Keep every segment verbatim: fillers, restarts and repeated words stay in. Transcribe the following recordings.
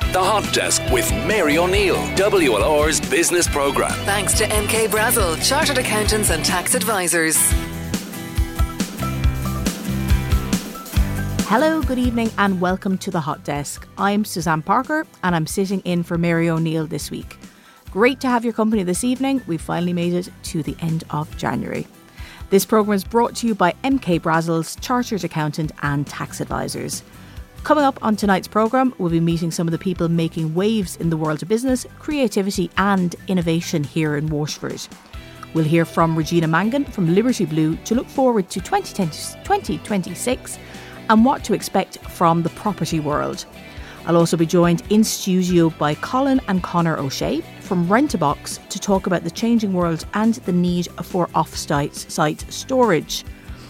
The Hot Desk with Mary O'Neill, W L R's business programme. Thanks to M K Brazel, Chartered Accountants and Tax Advisors. Hello, good evening and welcome to The Hot Desk. I'm Suzanne Parker and I'm sitting in for Mary O'Neill this week. Great to have your company this evening. We've finally made it to the end of January. This programme is brought to you by M K Brazel's Chartered Accountant and Tax Advisors. Coming up on tonight's programme, we'll be meeting some of the people making waves in the world of business, creativity and innovation here in Waterford. We'll hear from Regina Mangan from Liberty Blue to look forward to twenty twenty-six and what to expect from the property world. I'll also be joined in studio by Colin and Conor O'Shea from Rent-A-Box to talk about the changing world and the need for off-site site storage.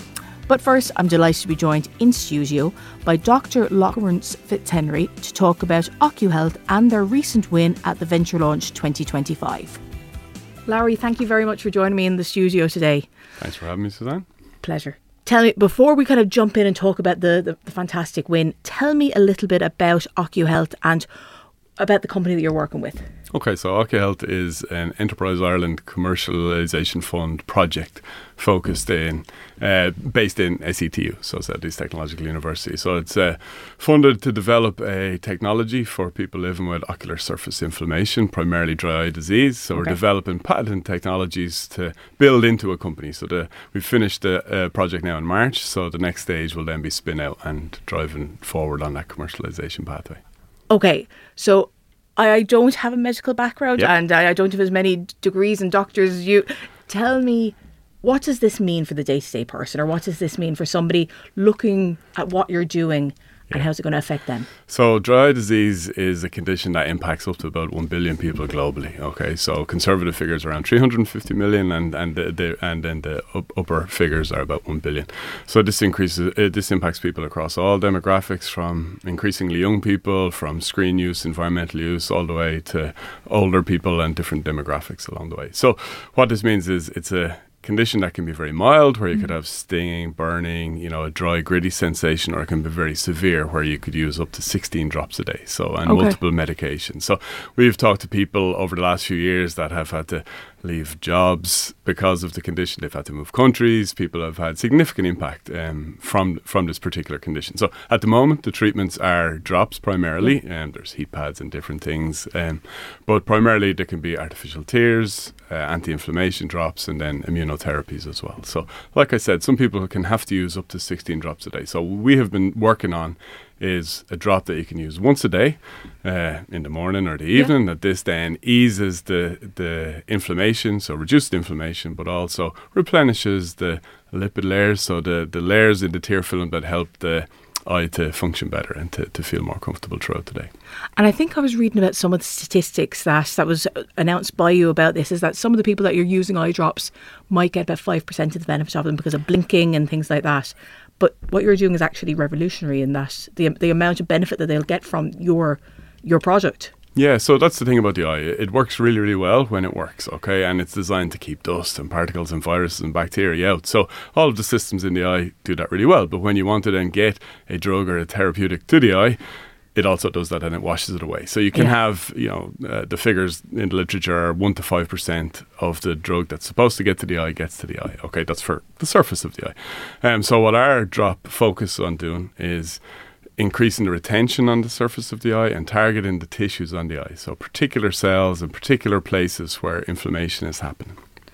But first, I'm delighted to be joined in studio by Doctor Lawrence Fitzhenry to talk about OcuHealth and their recent win at the Venture Launch twenty twenty-five. Larry, thank you very much for joining me in the studio today. Thanks for having me, Suzanne. Pleasure. Tell me, before we kind of jump in and talk about the, the, the fantastic win, tell me a little bit about OcuHealth and about the company that you're working with. Okay, so OcuHealth is an Enterprise Ireland commercialisation fund project focused in, uh, based in S E T U, so Southeast Technological University. So it's uh, funded to develop a technology for people living with ocular surface inflammation, primarily dry eye disease. So okay. We're developing patent technologies to build into a company. So the, we've finished the uh, project now in March, so the next stage will then be spin out and driving forward on that commercialisation pathway. Okay, so I don't have a medical background yep. and I don't have as many degrees and doctors as you. Tell me, what does this mean for the day-to-day person, or what does this mean for somebody looking at what you're doing and yeah. how's it going to affect them? So dry eye disease is a condition that impacts up to about one billion people globally. Okay, so conservative figures around three hundred fifty million and and the, the and then the up, upper figures are about one billion. So this increases uh, this impacts people across all demographics, from increasingly young people, from screen use, environmental use, all the way to older people and different demographics along the way. So what this means is it's a condition that can be very mild, where you mm. could have stinging, burning, you know, a dry, gritty sensation, or it can be very severe, where you could use up to sixteen drops a day. So, and okay. multiple medications. So we've talked to people over the last few years that have had to leave jobs because of the condition. They've had to move countries. People have had significant impact um, from from this particular condition. So at the moment, the treatments are drops primarily, and yeah. um, there's heat pads and different things. Um, but primarily, there can be artificial tears, uh, anti-inflammation drops, and then immunotherapies as well. So like I said, some people can have to use up to sixteen drops a day. So we have been working on is a drop that you can use once a day uh, in the morning or the evening. Yeah. That this then eases the the inflammation, so reduced inflammation, but also replenishes the lipid layers, so the, the layers in the tear film that help the eye to function better and to, to feel more comfortable throughout the day. And I think I was reading about some of the statistics that, that was announced by you about this, is that some of the people that you're using eye drops might get about five percent of the benefit of them because of blinking and things like that. But what you're doing is actually revolutionary in that the the amount of benefit that they'll get from your your product. Yeah, so that's the thing about the eye. It works really, really well when it works, okay? And it's designed to keep dust and particles and viruses and bacteria out. So all of the systems in the eye do that really well. But when you want to then get a drug or a therapeutic to the eye, it also does that and it washes it away. So you can yeah. have, you know, uh, the figures in the literature are one to five percent of the drug that's supposed to get to the eye gets to the eye. Okay, that's for the surface of the eye. Um, so what our drop focus on doing is increasing the retention on the surface of the eye and targeting the tissues on the eye. So particular cells and particular places where inflammation is happening.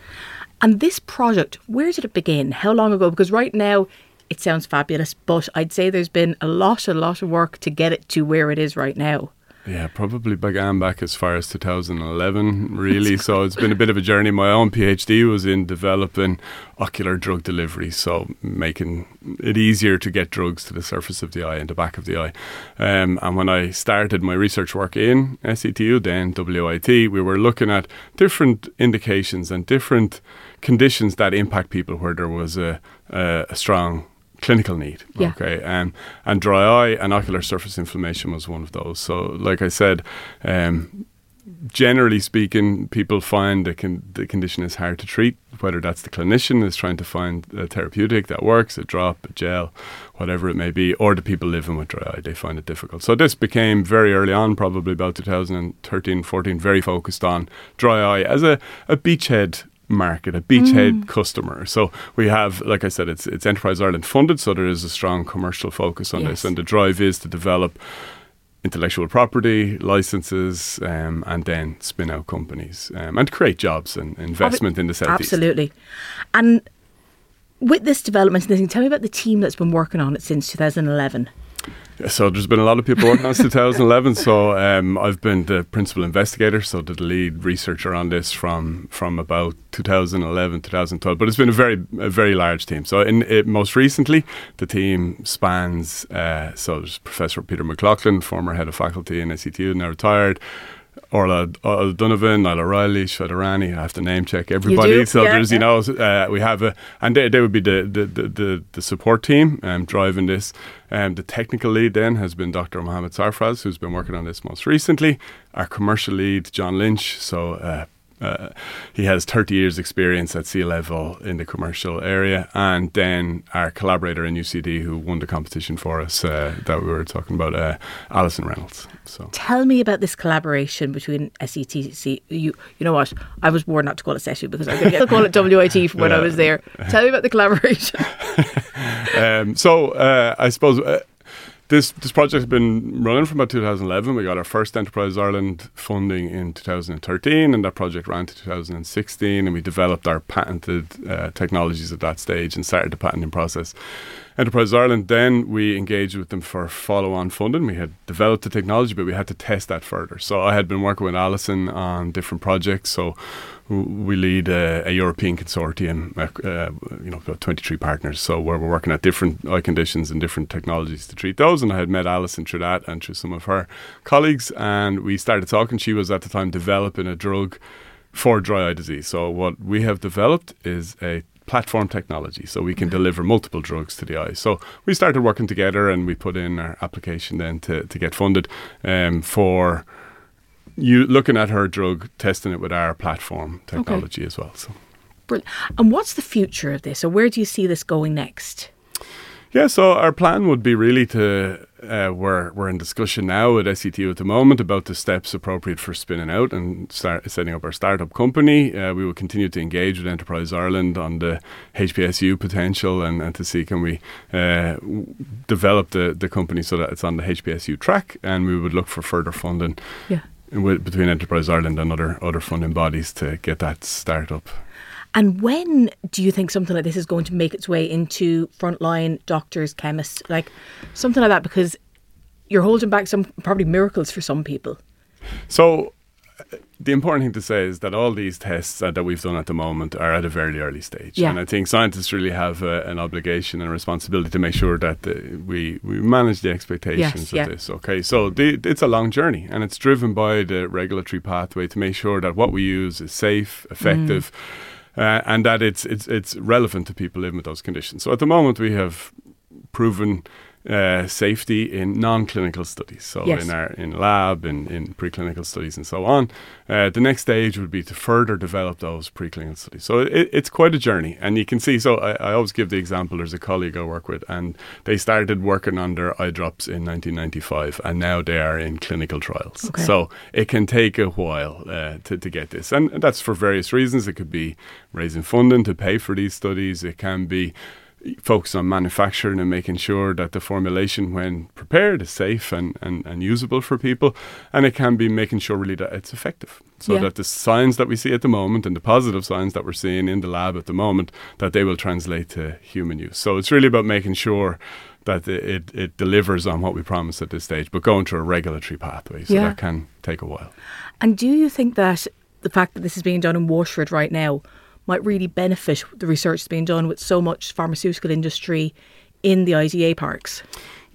And this project, where did it begin? How long ago? Because right now it sounds fabulous, but I'd say there's been a lot, a lot of work to get it to where it is right now. Yeah, probably began back as far as two thousand eleven, really. So it's been a bit of a journey. My own PhD was in developing ocular drug delivery, so making it easier to get drugs to the surface of the eye and the back of the eye. Um, and when I started my research work in S E T U, then W I T, we were looking at different indications and different conditions that impact people where there was a, a, a strong clinical need. Yeah. Okay. Um, and dry eye and ocular surface inflammation was one of those. So like I said, um, generally speaking, people find the, con- the condition is hard to treat, whether that's the clinician is trying to find a therapeutic that works, a drop, a gel, whatever it may be, or the people living with dry eye, they find it difficult. So this became very early on, probably about two thousand thirteen, fourteen, very focused on dry eye as a, a beachhead market, a beachhead mm. customer. So we have, like I said, it's it's Enterprise Ireland funded, so there is a strong commercial focus on yes. this, and the drive is to develop intellectual property, licenses, um, and then spin out companies um, and create jobs and investment oh, in the South East. Absolutely. And with this development, tell me about the team that's been working on it since two thousand eleven. Yeah, so there's been a lot of people working on it since two thousand eleven. So um, I've been the principal investigator, so the lead researcher on this from from about two thousand eleven, two thousand twelve. But it's been a very a very large team. So in it, most recently, the team spans. Uh, so there's Professor Peter McLaughlin, former head of faculty in S E T U, now retired. Orla Donovan, Niall O'Reilly, Shweta Rani. I have to name check everybody. You do? So yeah, there's, yeah. you know, uh, we have a, and they, they would be the the, the, the, the support team um, driving this. Um, the technical lead then has been Doctor Mohammed Sarfraz, who's been working on this most recently. Our commercial lead, John Lynch. So uh, uh, he has thirty years experience at C-level in the commercial area. And then our collaborator in U C D who won the competition for us uh, that we were talking about, uh, Alison Reynolds. So tell me about this collaboration between S E T C. You, you know what? I was warned not to call it S E T U because I was going to call it W I T from when yeah. I was there. Tell me about the collaboration. um, so uh, I suppose uh, this this project has been running from about two thousand eleven. We got our first Enterprise Ireland funding in two thousand thirteen, and that project ran to two thousand sixteen, and we developed our patented uh, technologies at that stage and started the patenting process. Enterprise Ireland, then we engaged with them for follow-on funding. We had developed the technology, but we had to test that further. So I had been working with Alison on different projects. So we lead a, a European consortium, uh, uh, you know, about twenty-three partners. So where we're working at different eye conditions and different technologies to treat those. And I had met Alison through that and through some of her colleagues. And we started talking. She was at the time developing a drug for dry eye disease. So what we have developed is a platform technology, so we can deliver multiple drugs to the eye. So we started working together, and we put in our application then to, to get funded um, for you looking at her drug, testing it with our platform technology okay. as well. So, brilliant. And what's the future of this, or where do you see this going next? Yeah, so our plan would be really to, uh, we're, we're in discussion now with S E T U at the moment about the steps appropriate for spinning out and start setting up our startup company. Uh, we will continue to engage with Enterprise Ireland on the H P S U potential and, and to see can we uh, w- develop the, the company so that it's on the H P S U track, and we would look for further funding yeah. with, between Enterprise Ireland and other, other funding bodies to get that startup. And when do you think something like this is going to make its way into frontline doctors, chemists, like something like that? Because you're holding back some probably miracles for some people. So uh, the important thing to say is that all these tests uh, that we've done at the moment are at a very early stage. Yeah. And I think scientists really have uh, an obligation and a responsibility to make sure that uh, we, we manage the expectations yes, of yeah. this. Okay, so the, it's a long journey, and it's driven by the regulatory pathway to make sure that what we use is safe, effective, mm. Uh, and that it's it's it's relevant to people living with those conditions. So at the moment we have proven uh, safety in non-clinical studies. So yes. in our in lab, in, in preclinical studies and so on. Uh, the next stage would be to further develop those preclinical studies. So it, it's quite a journey. And you can see, so I, I always give the example, there's a colleague I work with, and they started working on their eye drops in nineteen ninety-five, and now they are in clinical trials. Okay. So it can take a while uh, to, to get this. And that's for various reasons. It could be raising funding to pay for these studies. It can be focus on manufacturing and making sure that the formulation when prepared is safe and, and, and usable for people, and it can be making sure really that it's effective, so yeah. that the signs that we see at the moment and the positive signs that we're seeing in the lab at the moment, that they will translate to human use. So it's really about making sure that it, it delivers on what we promised at this stage, but going through a regulatory pathway, so yeah. that can take a while. And do you think that the fact that this is being done in Washford right now might really benefit the research that's being done with so much pharmaceutical industry in the I D A parks?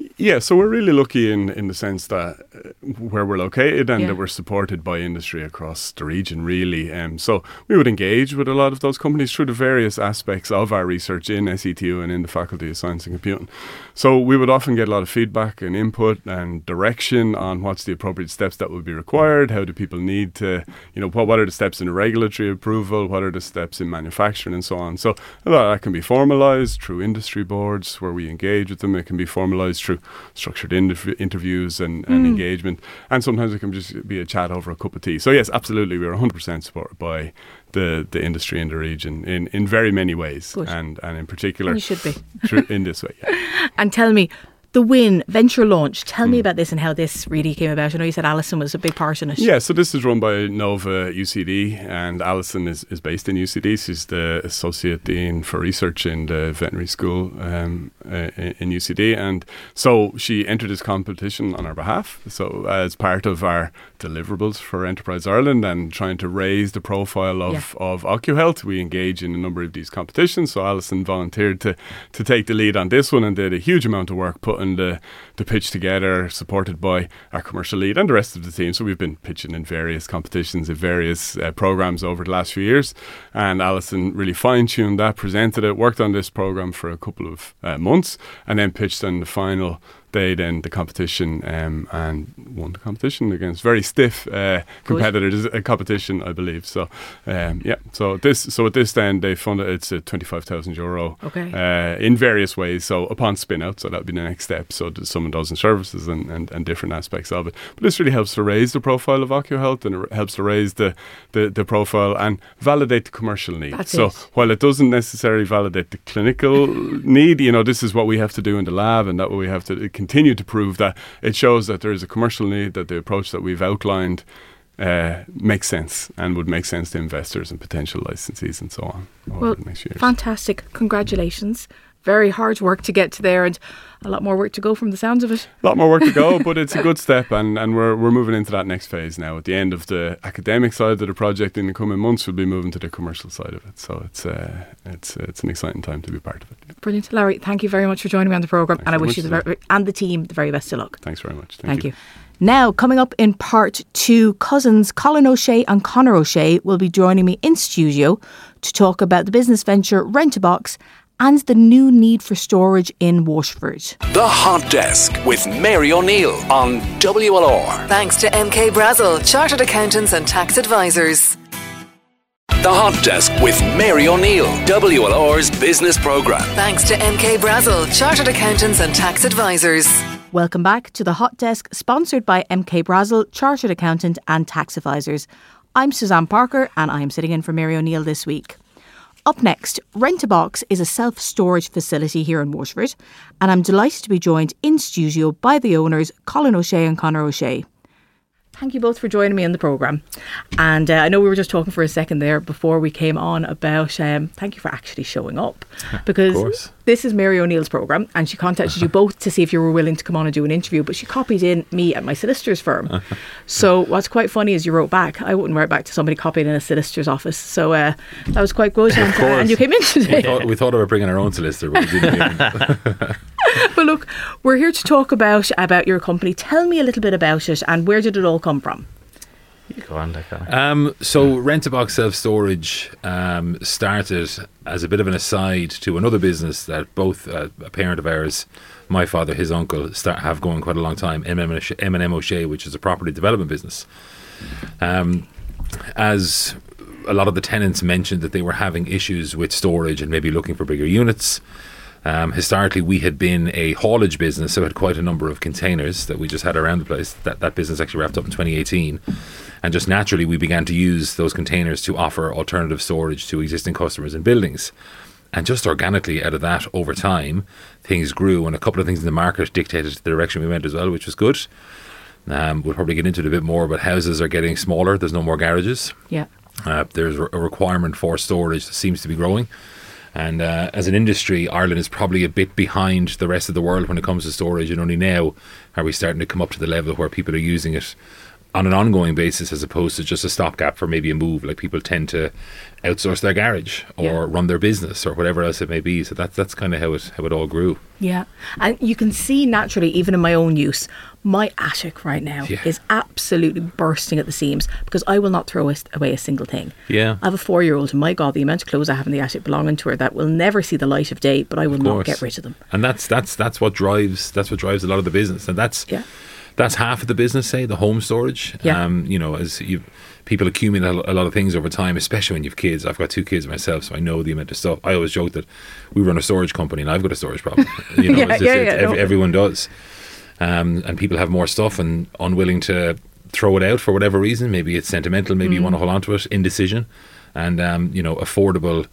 Yeah, so we're really lucky in, in the sense that uh, where we're located and Yeah. that we're supported by industry across the region, really. Um, so we would engage with a lot of those companies through the various aspects of our research in S E T U and in the Faculty of Science and Computing. So we would often get a lot of feedback and input and direction on what's the appropriate steps that would be required, how do people need to, you know, what, what are the steps in regulatory approval, what are the steps in manufacturing and so on. So a lot of that can be formalised through industry boards where we engage with them. It can be formalised through structured interv- interviews and, and mm. engagement, and sometimes it can just be a chat over a cup of tea. So yes, absolutely, we're one hundred percent supported by the, the industry in the region in, in very many ways. Good. and and in particular and you should be through, in this way. Yeah. And tell me, the WIN Venture Launch, tell mm. me about this and how this really came about. I know you said Alison was a big part in it. Yeah, so this is run by Nova U C D, and Alison is, is based in U C D. She's the Associate Dean for Research in the Veterinary School um, uh, in U C D. And so she entered this competition on our behalf. So as part of our deliverables for Enterprise Ireland and trying to raise the profile of, yeah. of OcuHealth, we engage in a number of these competitions. So Alison volunteered to, to take the lead on this one and did a huge amount of work putting the, the pitch together, supported by our commercial lead and the rest of the team. So we've been pitching in various competitions in various uh, programs over the last few years, and Alison really fine-tuned that, presented it, worked on this program for a couple of uh, months, and then pitched on the final day then the competition um, and won the competition against very stiff uh, competitors, a competition I believe. So um, yeah, so this so at this then they funded it's a twenty-five thousand euro okay. uh, in various ways. So upon spin out, so that'll be the next step. So some of those in services and, and, and different aspects of it. But this really helps to raise the profile of OcuHealth, and it helps to raise the, the, the profile and validate the commercial need. That's so it. While it doesn't necessarily validate the clinical need, you know, this is what we have to do in the lab, and that what we have to continue to prove, that it shows that there is a commercial need, that the approach that we've outlined uh, makes sense and would make sense to investors and potential licensees and so on over well, the next years. Fantastic. Congratulations. Very hard work to get to there, and a lot more work to go from the sounds of it. A lot more work to go, but it's a good step, and, and we're we're moving into that next phase now. At the end of the academic side of the project in the coming months, we'll be moving to the commercial side of it. So it's uh, it's uh, it's an exciting time to be part of it. Yeah. Brilliant. Larry, thank you very much for joining me on the programme, Thanks and I very wish you the much, very, and the team the very best of luck. Thanks very much. Thank, Thank you. you. Now, coming up in part two, cousins Colin O'Shea and Conor O'Shea will be joining me in studio to talk about the business venture Rent-A-Box and the new need for storage in Waterford. The Hot Desk with Mary O'Neill on W L R. Thanks to M K Brazel, Chartered Accountants and Tax Advisors. The Hot Desk with Mary O'Neill, W L R's business programme. Thanks to M K Brazel, Chartered Accountants and Tax Advisors. Welcome back to the Hot Desk, sponsored by M K Brazel, Chartered Accountant and Tax Advisors. I'm Suzanne Parker, and I am sitting in for Mary O'Neill this week. Up next, Rent-A-Box is a self-storage facility here in Waterford, and I'm delighted to be joined in studio by the owners, Colin O'Shea and Conor O'Shea. Thank you both for joining me on the programme. And uh, I know we were just talking for a second there before we came on about, um, thank you for actually showing up, because this is Mary O'Neill's programme, and she contacted you both to see if you were willing to come on and do an interview, but she copied in me at my solicitor's firm. So what's quite funny is you wrote back. I wouldn't write back to somebody copied in a solicitor's office. So uh, that was quite good. And, uh, and you came in today. We thought, we thought about bringing our own solicitor, but we didn't. But look, we're here to talk about about your company. Tell me a little bit about it, and where did it all come from? You go on, like um, so Rent-A-Box self-storage um, started as a bit of an aside to another business that both uh, a parent of ours, my father, his uncle, start, have going quite a long time, M and M O'Shea, which is a property development business. Um, as a lot of the tenants mentioned that they were having issues with storage and maybe looking for bigger units. Um, historically, we had been a haulage business, so we had quite a number of containers that we just had around the place. That that business actually wrapped up in twenty eighteen, and just naturally we began to use those containers to offer alternative storage to existing customers in buildings. And just organically out of that, over time, things grew, and a couple of things in the market dictated the direction we went as well, which was good. Um, we'll probably get into it a bit more, but houses are getting smaller. There's no more garages. Yeah. Uh, there's a requirement for storage that seems to be growing. And uh, as an industry, Ireland is probably a bit behind the rest of the world when it comes to storage, and only now are we starting to come up to the level where people are using it on an ongoing basis as opposed to just a stopgap for maybe a move. Like people tend to outsource their garage or Yeah. run their business or whatever else it may be. So that's that's kind of how it how it all grew. Yeah. And you can see naturally, even in my own use, my attic right now Yeah. is absolutely bursting at the seams because I will not throw a- away a single thing. Yeah. I have a four-year-old, and my God, the amount of clothes I have in the attic belonging to her that will never see the light of day, but I will not course. get rid of them. And that's that's that's what drives that's what drives a lot of the business, and that's Yeah. that's half of the business. Say the home storage. Yeah. Um, you know, as you people accumulate a lo- a lot of things over time, especially when you've kids. I've got two kids myself, so I know the amount of stuff. I always joke that we run a storage company, and I've got a storage problem. You know, Yeah, it's just, yeah, it's, yeah, ev- no. everyone does, um, and people have more stuff and unwilling to throw it out for whatever reason. Maybe it's sentimental. Maybe Mm. you want to hold on to it. Indecision, and um, you know, affordable.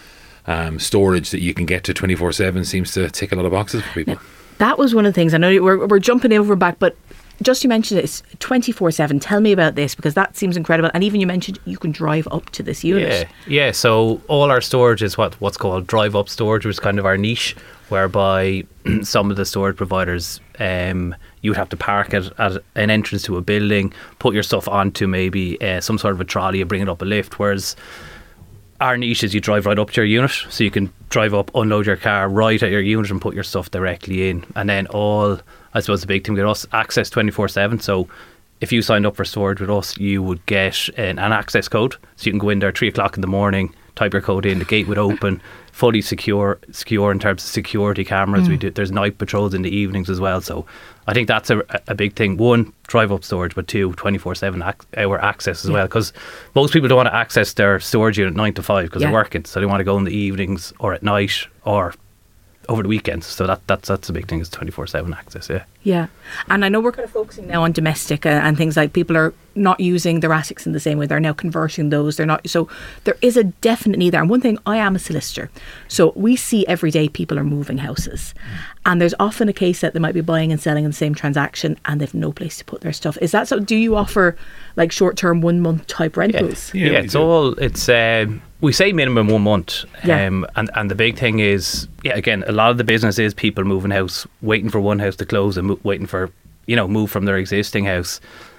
Um, storage that you can get to twenty-four seven seems to tick a lot of boxes for people. That was one of the things. I know we're, we're jumping over and back, but just you mentioned it's twenty-four seven. Tell me about this because that seems incredible. And even you mentioned you can drive up to this unit. Yeah, yeah. So all our storage is what what's called drive up storage, which is kind of our niche, whereby some of the storage providers, um, you would have to park it at an entrance to a building, put your stuff onto maybe uh, some sort of a trolley and bring it up a lift, whereas our niche is you drive right up to your unit, so you can drive up, unload your car right at your unit and put your stuff directly in. And then all, I suppose the big thing with us, access twenty-four seven. So if you signed up for storage with us, you would get an, an access code. So you can go in there three o'clock in the morning, type your code in, the gate would open, fully secure, secure in terms of security cameras. We do, there's night patrols in the evenings as well. So I think that's a, a big thing. One, drive up storage, but two, twenty-four seven ac- hour access as well. Because most people don't want to access their storage unit nine to five because Yeah. they're working. So they want to go in the evenings or at night or over the weekends. So that that's that's a big thing, is twenty-four seven access, yeah. Yeah. And I know we're kind of focusing now on domestic uh, and things like people are not using their attics in the same way. They're now converting those. They're not. So there is a definite need there. And one thing, I am a solicitor. So we see every day people are moving houses. And there's often a case that they might be buying and selling in the same transaction and they've no place to put their stuff. Is that so? Do you offer like short-term one month type rentals? Yeah, Yeah, we it's do. all, it's, um, we say minimum one month. Yeah. Um, and, and the big thing is, yeah, again, a lot of the business is people moving house, waiting for one house to close and mo- waiting for, you know, move from their existing house.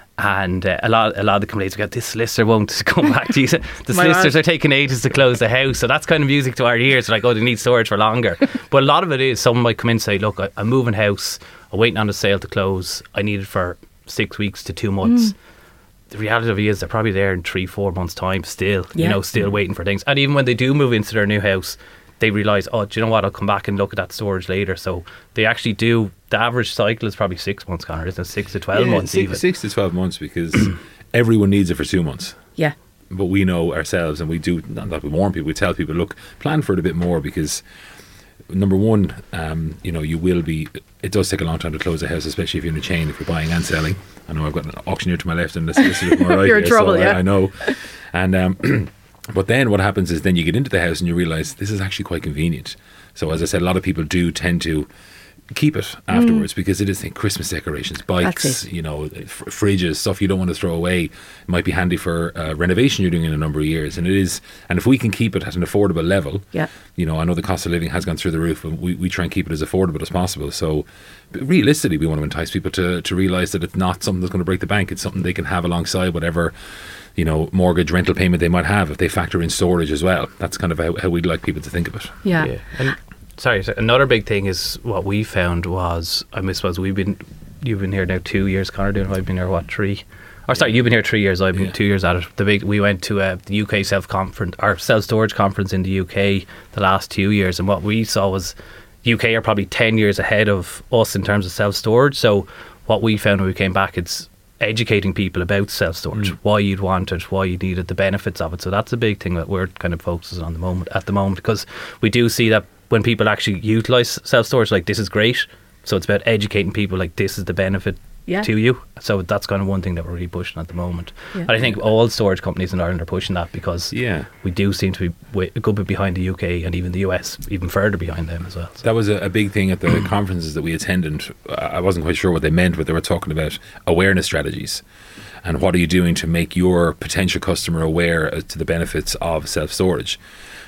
And uh, a lot, a lot of the complaints we got, this solicitor won't come back to you. The My solicitors man. are taking ages to close the house, so that's kind of music to our ears. Like, oh, they need storage for longer. But a lot of it is someone might come in and say, look, I, I'm moving house, I'm waiting on the sale to close. I need it for six weeks to two months. The reality of it is they're probably there in three, four months' time still, Yeah. you know, still waiting for things. And even when they do move into their new house, they realise, oh, do you know what, I'll come back and look at that storage later. So they actually do, the average cycle is probably six months, Connor, isn't it? Six to twelve Yeah, months six, even. six to twelve months because everyone needs it for two months. Yeah. But we know ourselves, and we do, not that we warn people, we tell people, look, plan for it a bit more because number one, um, you know, you will be, it does take a long time to close a house, especially if you're in a chain, if you're buying and selling. I know I've got an auctioneer to my left and a solicitor to my right. You're in here, trouble, so yeah. I, I know. And, um, but then what happens is then you get into the house and you realise this is actually quite convenient. So as I said, a lot of people do tend to keep it afterwards because it is think Christmas decorations, bikes, That's it. you know, f- fridges, stuff you don't want to throw away. It might be handy for uh, renovation you're doing in a number of years, and it is. And if we can keep it at an affordable level, Yeah. you know, I know the cost of living has gone through the roof, but we, we try and keep it as affordable as possible. So but realistically, we want to entice people to to realise that it's not something that's going to break the bank. It's something they can have alongside whatever, you know, mortgage rental payment they might have if they factor in storage as well. That's kind of how, how we'd like people to think of it. Yeah. Yeah. And sorry, so another big thing is what we found was, I suppose we've been, you've been here now two years, Connor, doing, I've been here, what, three? Or sorry, you've been here three years, I've been Yeah. two years at it. The big, we went to uh, the U K self-conference, or self-storage conference in the U K the last two years, and what we saw was U K are probably ten years ahead of us in terms of self-storage. So what we found when we came back, it's educating people about self-storage, Mm. why you'd want it, why you need it, the benefits of it. So that's a big thing that we're kind of focusing on the moment at the moment, because we do see that when people actually utilise self-storage, like, this is great. So it's about educating people, like, this is the benefit Yeah. to you. So that's kind of one thing that we're really pushing at the moment. Yeah. And I think all storage companies in Ireland are pushing that because Yeah. we do seem to be way, a good bit behind the U K and even the U S, even further behind them as well. So. That was a, a big thing at the conferences that we attended. I wasn't quite sure what they meant, but they were talking about awareness strategies and what are you doing to make your potential customer aware as to the benefits of self-storage.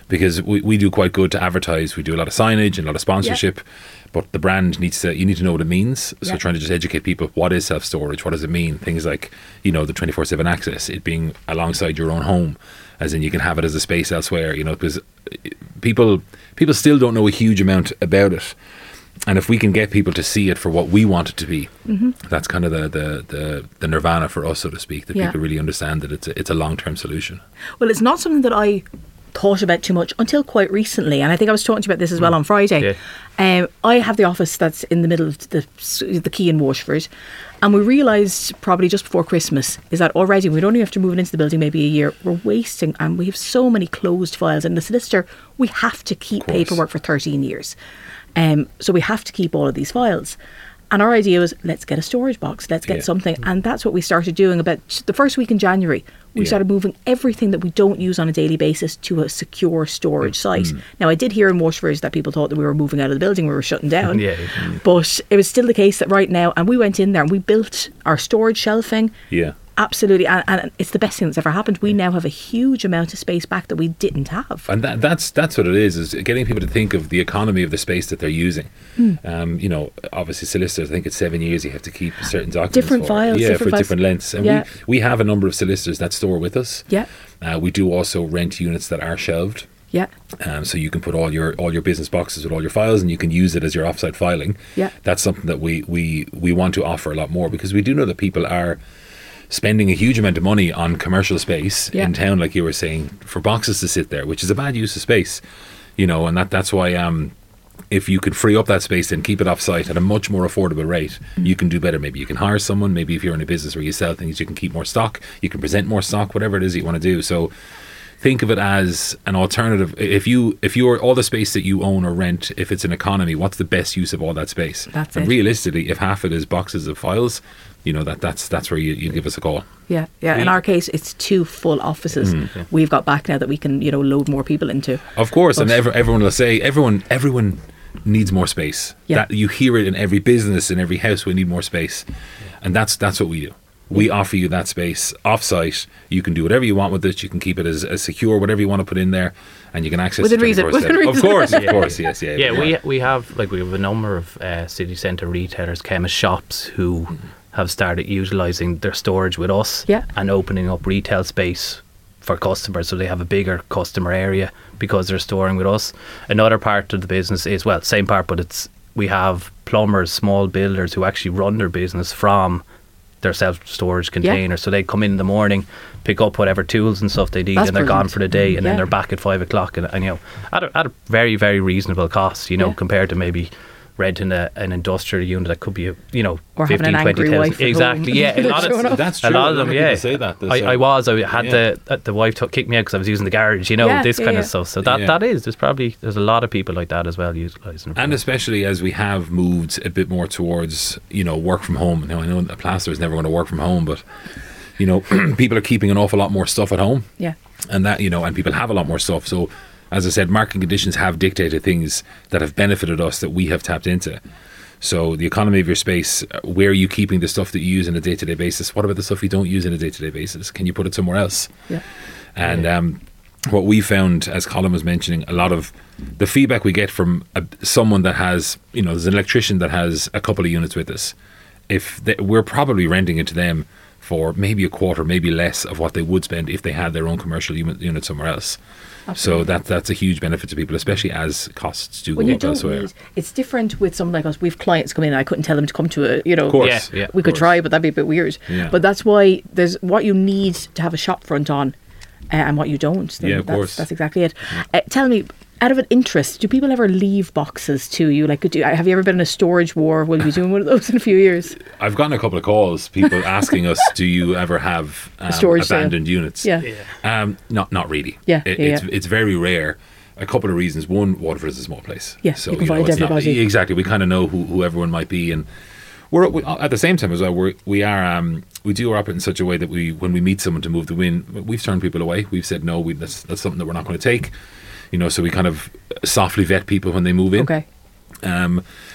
because we, we do quite good to advertise. We do a lot of signage and a lot of sponsorship, but the brand needs to, you need to know what it means. So Yeah. trying to just educate people, what is self-storage? What does it mean? Things like, you know, the twenty-four seven access, it being alongside your own home, as in you can have it as a space elsewhere, you know, because people, people still don't know a huge amount about it. And if we can get people to see it for what we want it to be, Mm-hmm. that's kind of the, the, the, the nirvana for us, so to speak, that Yeah. people really understand that it's a, it's a long-term solution. Well, it's not something that I thought about too much until quite recently, and I think I was talking to you about this as well on Friday. Yeah. Um, I have the office that's in the middle of the the quay in Waterford, and we realised probably just before Christmas is that already we don't even have to move it into the building maybe a year. We're wasting, and we have so many closed files. And the solicitor, we have to keep course. paperwork for thirteen years, um, so we have to keep all of these files. And our idea was, let's get a storage box, let's get Yeah. something. And that's what we started doing about the first week in January. We Yeah. started moving everything that we don't use on a daily basis to a secure storage Mm. site. Now, I did hear in Waterford that people thought that we were moving out of the building, we were shutting down. Yeah. But it was still the case that right now, and we went in there and we built our storage shelving. Yeah. Absolutely. And, and it's the best thing that's ever happened. We now have a huge amount of space back that we didn't have. And that, that's that's what it is, is getting people to think of the economy of the space that they're using. Hmm. Um, you know, obviously solicitors, I think it's seven years you have to keep certain documents Different for. files, Yeah, different for files. different lengths. And Yeah. we, we have a number of solicitors that store with us. Yeah. Uh, we do also rent units that are shelved. Yeah. Um, so you can put all your all your business boxes with all your files, and you can use it as your offsite filing. Yeah. That's something that we, we, we want to offer a lot more, because we do know that people are spending a huge amount of money on commercial space Yeah. in town, like you were saying, for boxes to sit there, which is a bad use of space, you know, and that that's why um, if you could free up that space and keep it off-site at a much more affordable rate, you can do better. Maybe you can hire someone. Maybe if you're in a business where you sell things, you can keep more stock. You can present more stock, whatever it is that you want to do. So think of it as an alternative. If you if you're all the space that you own or rent, if it's an economy, what's the best use of all that space? That's and it. realistically, if half it is boxes of files, you know, that that's that's where you, you give us a call. Yeah. Yeah. In our case, it's two full offices we've got back now that we can, you know, load more people into. Of course, and But- ever, everyone will say everyone everyone needs more space. Yeah. That you hear it in every business, in every house. We need more space, and that's that's what we do. We offer you that space off-site. You can do whatever you want with it. You can keep it as, as secure, whatever you want to put in there, and you can access Within it reason, twenty-four seven. within Of reason. course, of Yeah. course, yes, yeah, Yeah, we we have like we have a number of uh, city centre retailers, chemist shops who have started utilising their storage with us Yeah. and opening up retail space for customers, so they have a bigger customer area because they're storing with us. Another part of the business is, well, same part, but it's we have plumbers, small builders who actually run their business from their self-storage container. So they come in in the morning, pick up whatever tools and stuff they need, That's and they're gone brilliant. for the day, and Yeah. then they're back at five o'clock, and, and you know, at a, at a very, very reasonable cost, you know, Yeah. compared to maybe renting a, an industrial unit that could be, a, you know, Or having fifteen, an twenty angry thousand. wife at Exactly, home. yeah. A lot Showing of, up. That's a true. lot A of lot them, of yeah. people say that. There's, I, uh, I was. I had yeah. the uh, the wife took, kicked me out because I was using the garage, you know, Yeah, this yeah, kind yeah. of stuff. So that Yeah. that is. There's probably there's a lot of people like that as well utilising it. And especially as we have moved a bit more towards, you know, work from home. Now, I know a plasterer is never going to work from home, but, you know, people are keeping an awful lot more stuff at home. Yeah. And that, you know, and people have a lot more stuff. So, as I said, market conditions have dictated things that have benefited us that we have tapped into. So, the economy of your space, uh, where are you keeping the stuff that you use on a day to day basis? What about the stuff you don't use on a day to day basis? Can you put it somewhere else? Yeah. And um, what we found, as Colin was mentioning, a lot of the feedback we get from a, someone that has, you know, there's an electrician that has a couple of units with us. If they, we're probably renting it to them for maybe a quarter, maybe less of what they would spend if they had their own commercial unit, unit somewhere else. So that that's a huge benefit to people, especially as costs do When go you up don't elsewhere. need, it's different with someone like us. We've clients come in. I couldn't tell them to come to a, you know, Of course. Yeah, yeah. we of could course. try, but that'd be a bit weird. Yeah. But that's why there's what you need to have a shop front on, uh, and what you don't. Then Yeah, of that's, course. That's exactly it. Uh, tell me, out of an interest, do people ever leave boxes to you? Like, do, have you ever been in a storage war? Will you be doing one of those in a few years? I've gotten a couple of calls, people asking us, "Do you ever have um, storage sale. abandoned units?" Yeah. Um, not not really. Yeah, It- yeah, it's yeah. it's very rare. A couple of reasons. One, Waterford is a small place. Yeah, so you can know, find it's not- everybody. exactly. We kind of know who, who everyone might be, and we're we, at the same time as well. We're, we are um, we do operate in such a way that we, when we meet someone to move the in, we've turned people away. We've said no. We, that's that's something that we're not going to take. You know, so we kind of softly vet people when they move in. Okay. Um,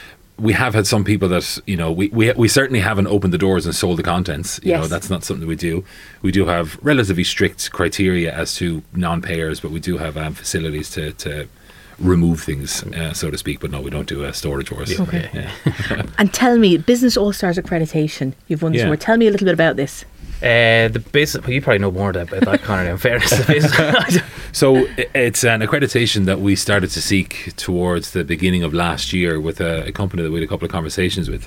we have had some people that, you know, we, we we certainly haven't opened the doors and sold the contents. You Yes. know, that's not something we do. We do have relatively strict criteria as to non-payers, but we do have um, facilities to, to remove things, uh, so to speak. But no, we don't do uh, storage wars. Okay. Yeah. And tell me, Business All Stars accreditation, you've won this Yeah. award. Tell me a little bit about this. Uh, the business, well, you probably know more about that, Conor. In fairness, the business. So i- it's an accreditation that we started to seek towards the beginning of last year with a, a company that we had a couple of conversations with.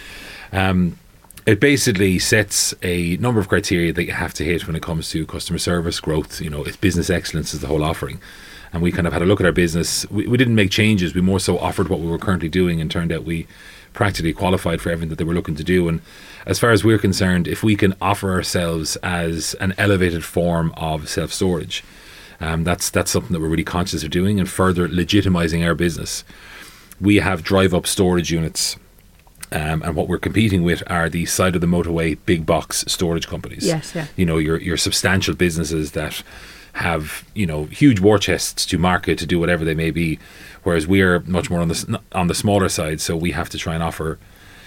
Um, it basically sets a number of criteria that you have to hit when it comes to customer service, growth. You know, it's business excellence is the whole offering. And we kind of had a look at our business. We, we didn't make changes. We more so offered what we were currently doing, and turned out we practically qualified for everything that they were looking to do. And as far as we're concerned, if we can offer ourselves as an elevated form of self-storage, um, that's that's something that we're really conscious of doing and further legitimizing our business. We have drive-up storage units, um, and what we're competing with are the side of the motorway big box storage companies. Yes, yeah. You know, your your substantial businesses that have, you know, huge war chests to market, to do whatever they may be, whereas we're much more on the s- on the smaller side. So we have to try and offer,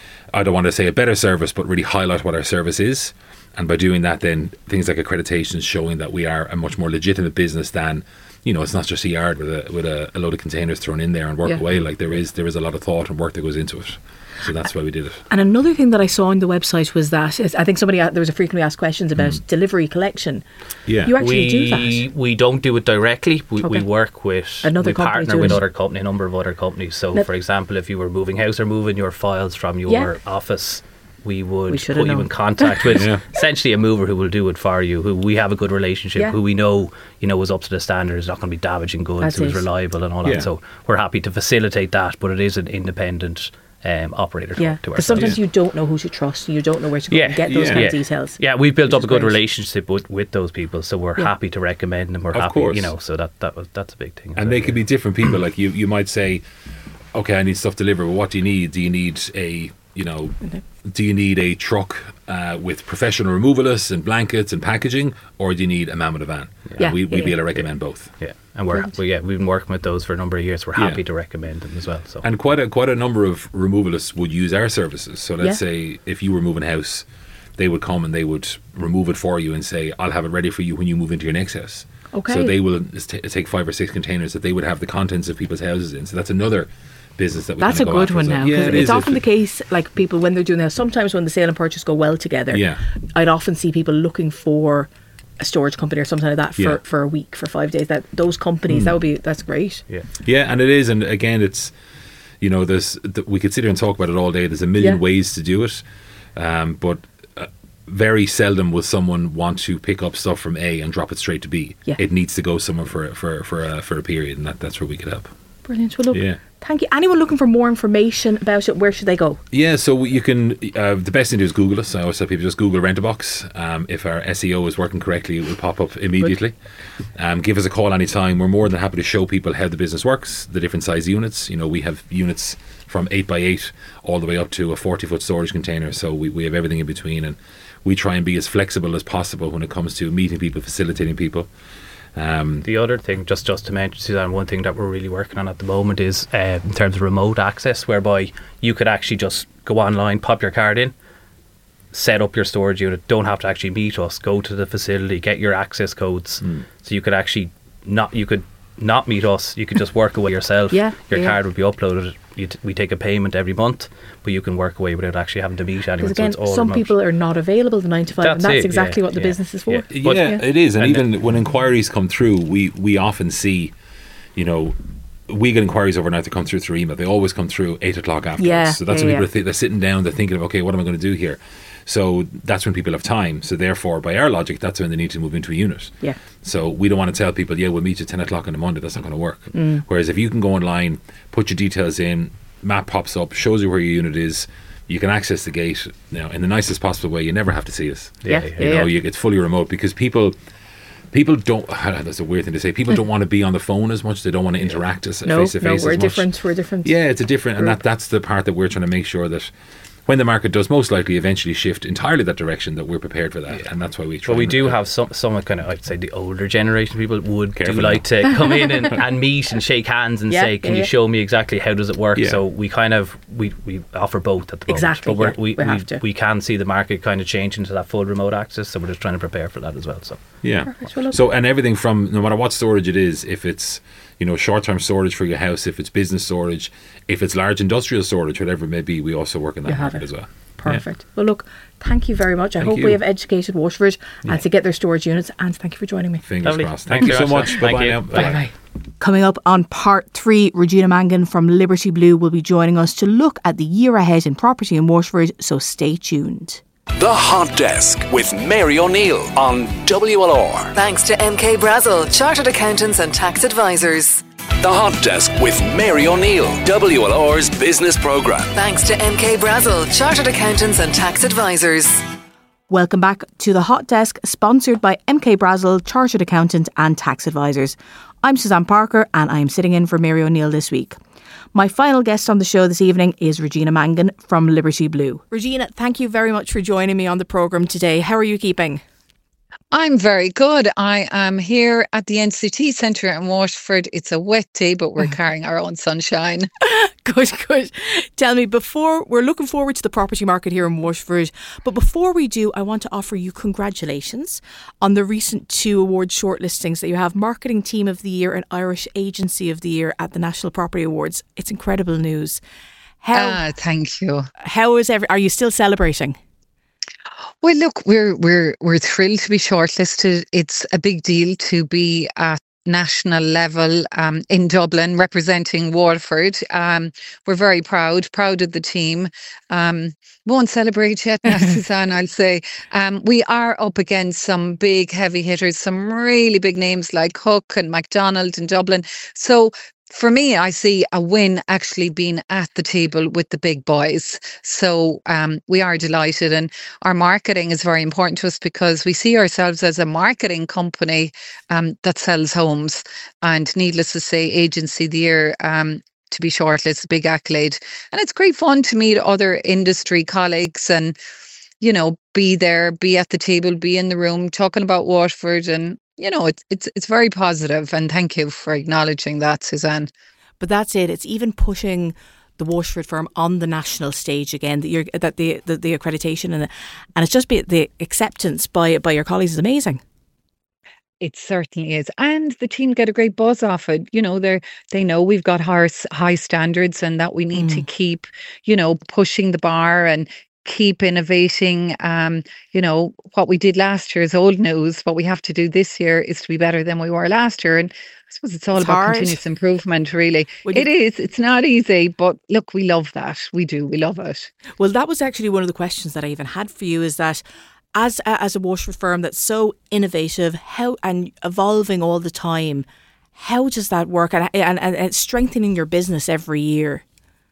I don't want to say a better service, but really highlight what our service is. And by doing that, then things like accreditations showing that we are a much more legitimate business than, you know, it's not just a yard with a with a, a load of containers thrown in there and work Yeah. away. Like there is there is a lot of thought and work that goes into it. So that's why we did it. And another thing that I saw on the website was that is- I think somebody a- there was a frequently asked questions about delivery collection. Yeah. You actually we, do that. We don't do it directly. We, we Okay. work with Another we company partner doing with it. other company, a number of other companies. So, Now- for example, if you were moving house or moving your files from your Yeah. office, we would We put shoulda you known. in contact with Yeah. essentially a mover who will do it for you, who we have a good relationship, Yeah. who we know you know is up to the standard, is not going to be damaging goods, That's who is it. reliable and all Yeah. that. So we're happy to facilitate that, but it is an independent um, operator to, Yeah, to because ourselves. sometimes you don't know who to trust and you don't know where to go Yeah, and get those yeah. kind of Yeah. details. Yeah, we've built Which up is a good great. relationship with, with those people, so we're Yeah. happy to recommend them. We're Of happy, course. you know. So that that was that's a big thing. And So, they could be different people. Like you, you might say, okay, I need stuff delivered. Well, what do you need? Do you need a, you know, do you need a truck uh, with professional removalists and blankets and packaging, or do you need a man with a van? Yeah. And we, we'd Yeah, be yeah. able to recommend both. yeah, and we're Brilliant. we, yeah we've been working with those for a number of years. We're Yeah. happy to recommend them as well. So And quite a quite a number of removalists would use our services. So let's Yeah. say if you were moving house, they would come and they would remove it for you and say, "I'll have it ready for you when you move into your next house." Okay. So they will s- t- take five or six containers that they would have the contents of people's houses in. So that's another business that we That's a kinda go good after. one So- now, Yeah, because it it's is. often the If- case, like people when they're doing that, sometimes when the sale and purchase go well together, Yeah. I'd often see people looking for a storage company or something like that for, Yeah. for a week, for five days. That those companies, that would be, that's great. yeah, Yeah, and it is, and again, it's, you know, there's th- we could sit here and talk about it all day. There's a million Yeah. ways to do it, um, but uh, very seldom will someone want to pick up stuff from A and drop it straight to B. Yeah. It needs to go somewhere for for for a, for a period, and that, that's where we could help. Brilliant. Well, look, Yeah. thank you. Anyone looking for more information about it, where should they go? Yeah, so you can. Uh, the best thing to do is Google us. I always tell people just Google Rent-A-Box. Um, if our S E O is working correctly, it will pop up immediately. Um, give us a call anytime. We're more than happy to show people how the business works, the different size units. You know, we have units from eight by eight all the way up to a forty foot storage container. So we, we have everything in between, and we try and be as flexible as possible when it comes to meeting people, facilitating people. Um, The other thing, just just to mention, Suzanne, one thing that we're really working on at the moment is uh, in terms of remote access, whereby you could actually just go online, pop your card in, set up your storage unit. Don't have to actually meet us. Go to the facility, get your access codes, Hmm. so you could actually not you could not meet us. You could just work away yourself. Yeah, your yeah. card would be uploaded. You t- we take a payment every month, but you can work away without actually having to meet anyone. Because again, so it's all some remote. people are not available the nine to five, and That's that's it, exactly yeah, what the yeah, business is for. yeah. Yeah, But- it is, and, and even when inquiries come through, we we often see, you know, we get inquiries overnight that come through through email. They always come through eight o'clock afterwards. Yeah, so that's yeah, when people yeah. are th- they're sitting down, they're thinking of, okay, what am I going to do here? So that's when people have time. So therefore, by our logic, that's when they need to move into a unit. Yeah. So we don't want to tell people, yeah, we'll meet you at ten o'clock on a Monday. That's not going to work. Mm. Whereas if you can go online, put your details in, map pops up, shows you where your unit is. You can access the gate, you know, in the nicest possible way. You never have to see us. Yeah, Yeah, yeah, You know, yeah. you, it's fully remote because people, people don't. That's a weird thing to say. People don't want to be on the phone as much. They don't want to interact as No, face to no, face. we're as much. different. We're different. Yeah, it's a different, and group. that that's the part that we're trying to make sure that when the market does most likely eventually shift entirely that direction, that we're prepared for that, yeah. and that's why we try. But we and, do uh, have some, some kind of, I'd say the older generation people would do Careful like to come in and, and meet and shake hands and Yeah, say, can yeah, you yeah. show me exactly how does it work? Yeah. So we kind of, we, we offer both at the moment. Exactly, But we're, yeah, we, we we, have to. we can see the market kind of change into that full remote access, so we're just trying to prepare for that as well. So Yeah. Well, look- So, and everything from, no matter what storage it is, if it's, you know, short-term storage for your house, if it's business storage, if it's large industrial storage, whatever it may be, we also work in that You have market it. as well. Perfect. Well, look, thank you very much. I Thank hope you. we have educated Waterford and to get their storage units. And thank you for joining me. Fingers Lovely. crossed. Thanks Thank you so very much. much. Bye-bye Thank you. now. Bye. Bye. Coming up on part three, Regina Mangan from Liberty Blue will be joining us to look at the year ahead in property in Waterford, so stay tuned. The Hot Desk with Mary O'Neill on W L R. Thanks to M K Brazel, Chartered Accountants and Tax Advisors. The Hot Desk with Mary O'Neill, W L R's business programme. Thanks to M K Brazel, Chartered Accountants and Tax Advisors. Welcome back to the Hot Desk, sponsored by M K Brazel, Chartered Accountant and Tax Advisors. I'm Suzanne Parker and I'm sitting in for Mary O'Neill this week. My final guest on the show this evening is Regina Mangan from Liberty Blue. Regina, thank you very much for joining me on the programme today. How are you keeping? I'm very good. I am here at the N C T Centre in Waterford. It's a wet day, but we're carrying our own sunshine. Good, good. Tell me, before we're looking forward to the property market here in Waterford, but before we do, I want to offer you congratulations on the recent two award shortlistings that you have: Marketing Team of the Year and Irish Agency of the Year at the National Property Awards. It's incredible news. How? Ah, thank you. How is every? Are you still celebrating? Well, look, we're we're we're thrilled to be shortlisted. It's a big deal to be at national level um, in Dublin representing Waterford. Um, we're very proud, proud of the team. Um, won't celebrate yet, now, Suzanne, I'll say. Um, we are up against some big heavy hitters, some really big names like Hook and McDonald in Dublin. So for me, I see a win actually being at the table with the big boys. So um, we are delighted, and our marketing is very important to us because we see ourselves as a marketing company um, that sells homes. And needless to say, Agency of the Year um, to be shortlisted, big accolade. And it's great fun to meet other industry colleagues and, you know, be there, be at the table, be in the room, talking about Waterford. And you know, it's it's it's very positive, and thank you for acknowledging that, Suzanne. But that's it. It's even pushing the Waterford firm on the national stage again. That you're that the the, the accreditation and the, and it's just be, the acceptance by by your colleagues is amazing. It certainly is, and the team get a great buzz off it. You know, they they know we've got high high standards, and that we need mm. to keep, you know, pushing the bar and keep innovating. Um, you know, what we did last year is old news. What we have to do this year is to be better than we were last year. And I suppose it's all it's about hard. continuous improvement, really. Well, you, it is. It's not easy, but look, we love that. We do. We love it. Well, that was actually one of the questions that I even had for you, is that as a, as a Waterford firm that's so innovative, how and evolving all the time, how does that work? And, and, and strengthening your business every year?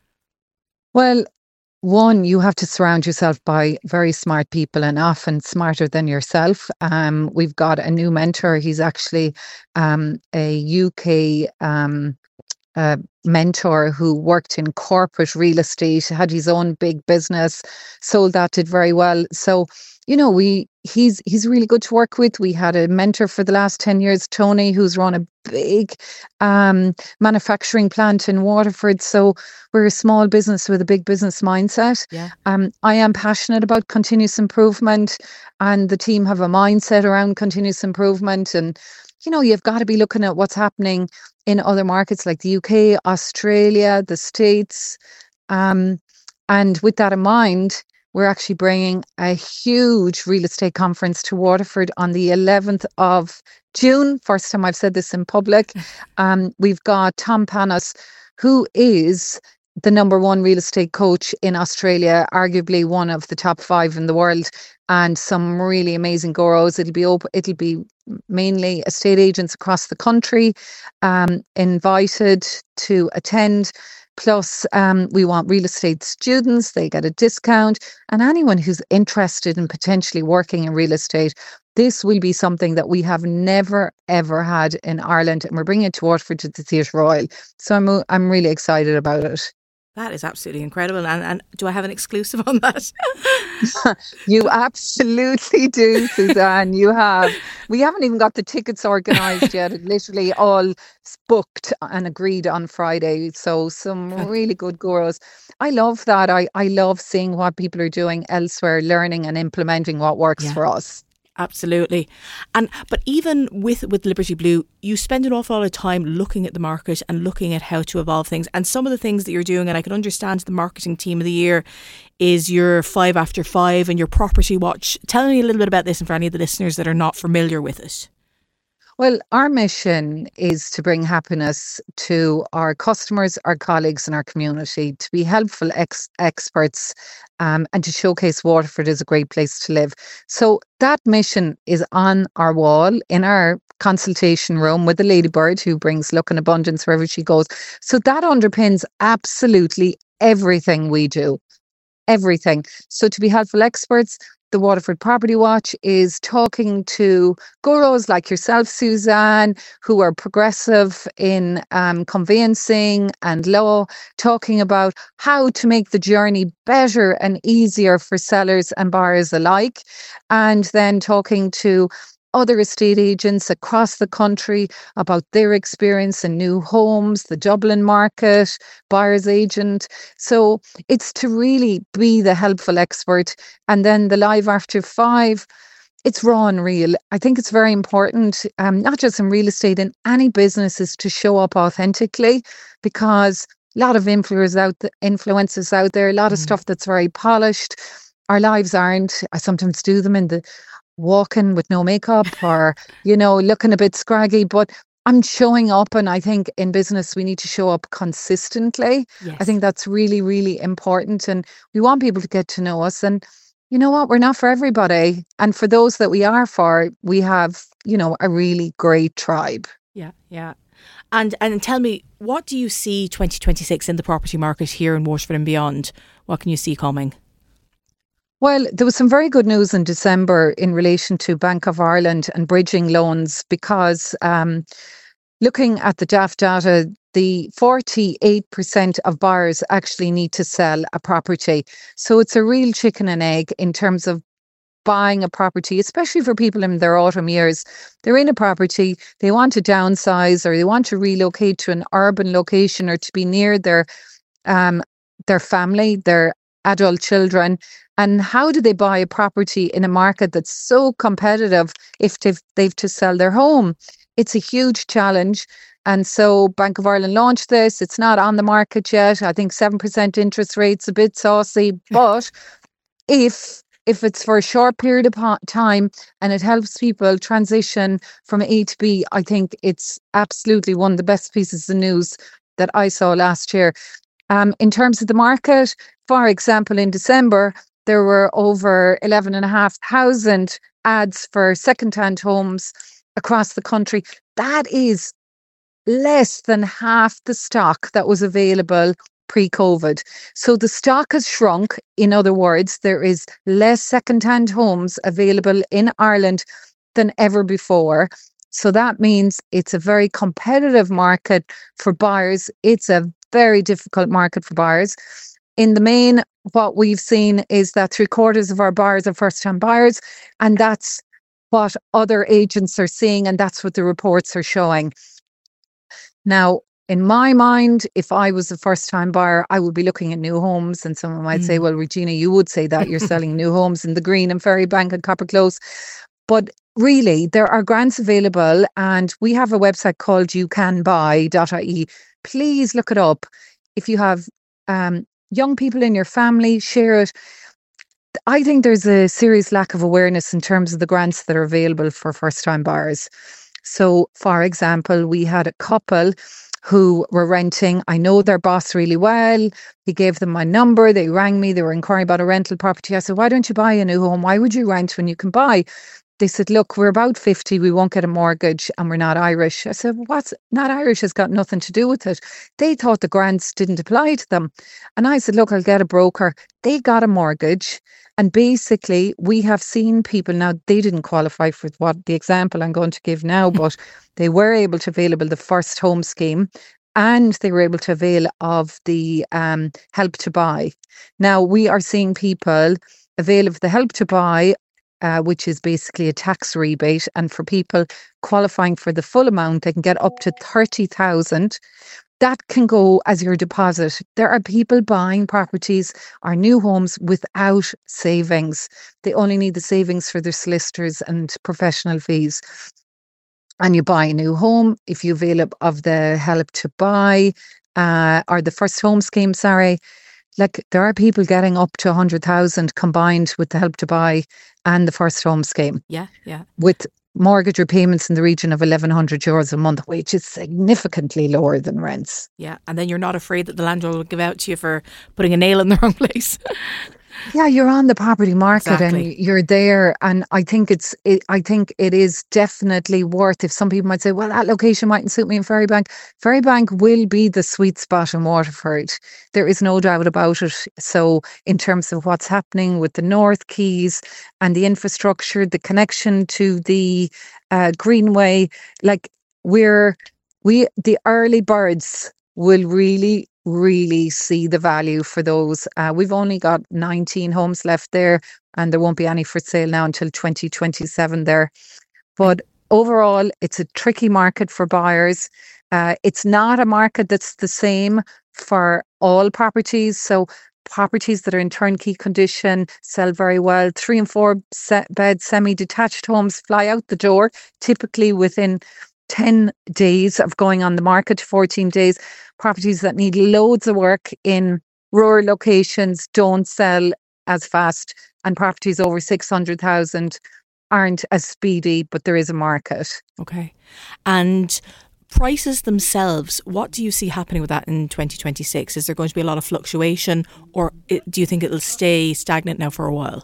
Well, one, you have to surround yourself by very smart people, and often smarter than yourself. Um, we've got a new mentor. He's actually um, a U K um, uh, mentor who worked in corporate real estate, had his own big business, sold that, did very well. So, you know, we he's he's really good to work with. We had a mentor for the last ten years, Tony, who's run a big um, manufacturing plant in Waterford. So we're a small business with a big business mindset. Yeah. Um, I am passionate about continuous improvement, and the team have a mindset around continuous improvement. And, you know, you've got to be looking at what's happening in other markets like the U K, Australia, the States. Um, and with that in mind, we're actually bringing a huge real estate conference to Waterford on the eleventh of June. First time I've said this in public. Um, we've got Tom Panos, who is the number one real estate coach in Australia, arguably one of the top five in the world, and some really amazing gurus. It'll be open, it'll be mainly estate agents across the country um, invited to attend. Plus, um, we want real estate students, they get a discount, and anyone who's interested in potentially working in real estate. This will be something that we have never, ever had in Ireland, and we're bringing it to Waterford to the Theatre Royal. So I'm I'm really excited about it. That is absolutely incredible. And, and do I have an exclusive on that? You absolutely do, Suzanne. You have. We haven't even got the tickets organised yet. It literally all booked and agreed on Friday. So some really good gurus. I love that. I, I love seeing what people are doing elsewhere, learning and implementing what works Yeah. for us. Absolutely. And but even with, with Liberty Blue, you spend an awful lot of time looking at the market and looking at how to evolve things. And some of the things that you're doing, and I can understand the marketing team of the year, is your five after five and your property watch. Tell me a little bit about this and for any of the listeners that are not familiar with it. Well, our mission is to bring happiness to our customers, our colleagues and our community, to be helpful ex- experts um, and to showcase Waterford as a great place to live. So that mission is on our wall in our consultation room with the Ladybird, who brings luck and abundance wherever she goes. So that underpins absolutely everything we do. Everything. So to be helpful experts, the Waterford Property Watch is talking to gurus like yourself, Suzanne, who are progressive in um, conveyancing and law, talking about how to make the journey better and easier for sellers and buyers alike. And then talking to other estate agents across the country about their experience in new homes, the Dublin market, buyer's agent. So it's to really be the helpful expert. And then the live after five, it's raw and real. I think it's very important, um, not just in real estate, in any business, is to show up authentically, because a lot of influencers out, th- influencers out there, a lot of Mm. stuff that's very polished. Our lives aren't. I sometimes do them in the walking with no makeup or, you know, looking a bit scraggy, but I'm showing up. And I think in business, we need to show up consistently. Yes. I think that's really, really important. And we want people to get to know us. And you know what? We're not for everybody. And for those that we are for, we have, you know, a really great tribe. Yeah, yeah. And and tell me, what do you see twenty twenty-six in the property market here in Waterford and beyond? What can you see coming? Well, there was some very good news in December in relation to Bank of Ireland and bridging loans, because um, looking at the D A F data, the forty-eight percent of buyers actually need to sell a property. So it's a real chicken and egg in terms of buying a property, especially for people in their autumn years. They're in a property, they want to downsize or they want to relocate to an urban location or to be near their um, their family, their adult children. And how do they buy a property in a market that's so competitive if they've, they've to sell their home? It's a huge challenge. And so Bank of Ireland launched this. It's not on the market yet. I think seven percent interest rate's a bit saucy, but if if it's for a short period of po- time and it helps people transition from A to B, I think it's absolutely one of the best pieces of news that I saw last year. Um, in terms of the market, for example, in December, there were over eleven and a half thousand ads for second-hand homes across the country. That is less than half the stock that was available pre-COVID. So the stock has shrunk. In other words, there is less second-hand homes available in Ireland than ever before. So that means it's a very competitive market for buyers. It's a very difficult market for buyers. In the main, what we've seen is that three quarters of our buyers are first-time buyers, and that's what other agents are seeing, and that's what the reports are showing. Now, in my mind, if I was a first-time buyer, I would be looking at new homes, and someone might mm. say, well, Regina, you would say that you're selling new homes in the Green and Ferrybank and Copper Close. But really, there are grants available, and we have a website called you can buy dot I E. Please look it up. If you have um, young people in your family, share it. I think there's a serious lack of awareness in terms of the grants that are available for first-time buyers. So, for example, we had a couple who were renting. I know their boss really well. He gave them my number. They rang me. They were inquiring about a rental property. I said, why don't you buy a new home? Why would you rent when you can buy? They said, look, we're about fifty. We won't get a mortgage and we're not Irish. I said, what's not Irish has got nothing to do with it. They thought the grants didn't apply to them. And I said, look, I'll get a broker. They got a mortgage. And basically, we have seen people now, they didn't qualify for what the example I'm going to give now, but they were able to available the first home scheme. and they were able to avail of the um, Help to Buy. Now we are seeing people avail of the Help to Buy, uh, which is basically a tax rebate, and for people qualifying for the full amount, they can get up to thirty thousand. That can go as your deposit. There are people buying properties or new homes without savings. They only need the savings for their solicitors and professional fees. And you buy a new home if you avail of the Help to Buy uh, or the First Home Scheme, sorry. Like, there are people getting up to one hundred thousand combined with the Help to Buy and the First Home Scheme. Yeah, yeah. With mortgage repayments in the region of eleven hundred euros a month, which is significantly lower than rents. Yeah, and then you're not afraid that the landlord will give out to you for putting a nail in the wrong place. Yeah, you're on the property market Exactly. and you're there, and I think it's it, I think it is definitely worth. If some people might say, well, that location mightn't suit me in Ferrybank, Ferrybank will be the sweet spot in Waterford. There is no doubt about it. So in terms of what's happening with the North Quays and the infrastructure, the connection to the uh, Greenway, like we're we the early birds will really really see the value for those. Uh, we've only got nineteen homes left there, and there won't be any for sale now until twenty twenty-seven there. But overall, it's a tricky market for buyers. Uh, it's not a market that's the same for all properties. So properties that are in turnkey condition sell very well. Three and four se- bed semi-detached homes fly out the door, typically within ten days of going on the market, fourteen days. Properties that need loads of work in rural locations don't sell as fast, and properties over six hundred thousand aren't as speedy, but there is a market. Okay. And prices themselves, what do you see happening with that in twenty twenty-six? Is there going to be a lot of fluctuation, or it, do you think it'll stay stagnant now for a while?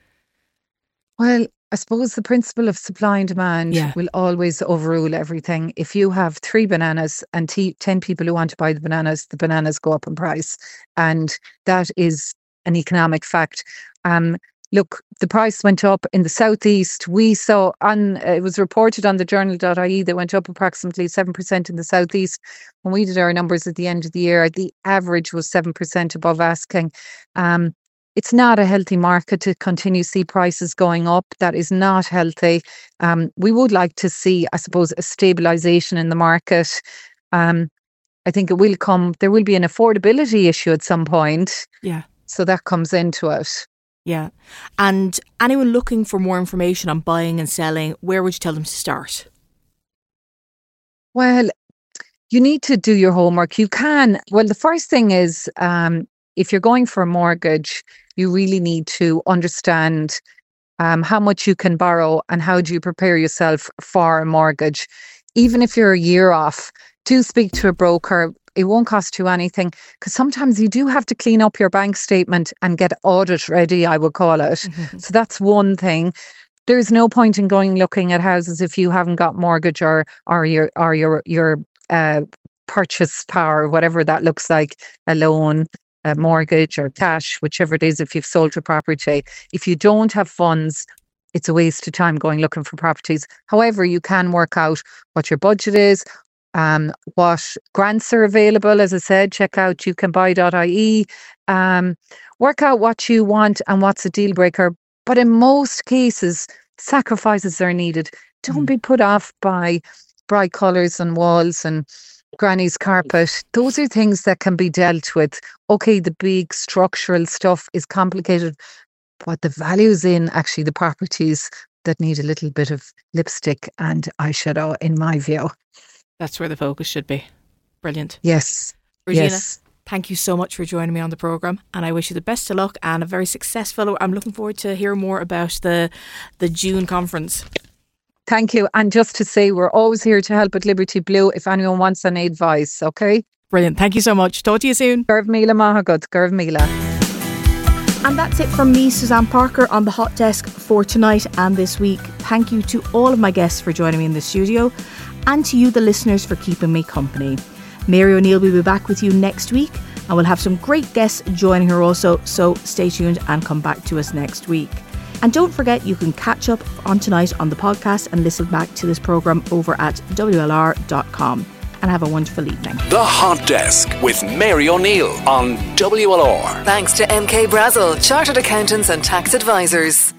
Well, I suppose the principle of supply and demand Yeah. will always overrule everything. If you have three bananas and t- ten people who want to buy the bananas, the bananas go up in price. And that is an economic fact. Um, look, the price went up in the southeast. We saw, on uh, it was reported on the journal dot I E, that went up approximately seven percent in the southeast. When we did our numbers at the end of the year, the average was seven percent above asking. Um, It's not a healthy market to continue to see prices going up. That is not healthy. Um, we would like to see, I suppose, a stabilisation in the market. Um, I think it will come, there will be an affordability issue at some point. Yeah. So that comes into it. Yeah. And anyone looking for more information on buying and selling, where would you tell them to start? Well, you need to do your homework. You can, well, the first thing is, um, if you're going for a mortgage, you really need to understand um, how much you can borrow and how do you prepare yourself for a mortgage. Even if you're a year off, do speak to a broker. It won't cost you anything, because sometimes you do have to clean up your bank statement and get audit ready, I would call it. Mm-hmm. So that's one thing. There's no point in going looking at houses if you haven't got mortgage or or your or your your uh, purchase power, whatever that looks like, a loan, a mortgage or cash, whichever it is, if you've sold your property. If you don't have funds, it's a waste of time going looking for properties. However, you can work out what your budget is, um, what grants are available. As I said, check out you can buy dot I E. Um, work out what you want and what's a deal breaker. But in most cases, sacrifices are needed. Don't mm. be put off by bright colours and walls and granny's carpet. Those are things that can be dealt with. Okay, the big structural stuff is complicated, but the value's in actually the properties that need a little bit of lipstick and eyeshadow, in my view. That's where the focus should be. Brilliant. Yes. Regina, yes. Thank you so much for joining me on the programme, and I wish you the best of luck and a very successful. I'm looking forward to hearing more about the the June conference. Thank you. And just to say, we're always here to help at Liberty Blue if anyone wants any advice, okay? Brilliant. Thank you so much. Talk to you soon. Garv Mila Mahagud. Garv Mila. And that's it from me, Suzanne Parker, on the Hot Desk for tonight and this week. Thank you to all of my guests for joining me in the studio, and to you, the listeners, for keeping me company. Mary O'Neill will be back with you next week, and we'll have some great guests joining her also, so stay tuned and come back to us next week. And don't forget, you can catch up on tonight on the podcast and listen back to this programme over at W L R dot com. and have a wonderful evening. The Hot Desk with Mary O'Neill on W L R. Thanks to M K Brazel, Chartered Accountants and Tax Advisors.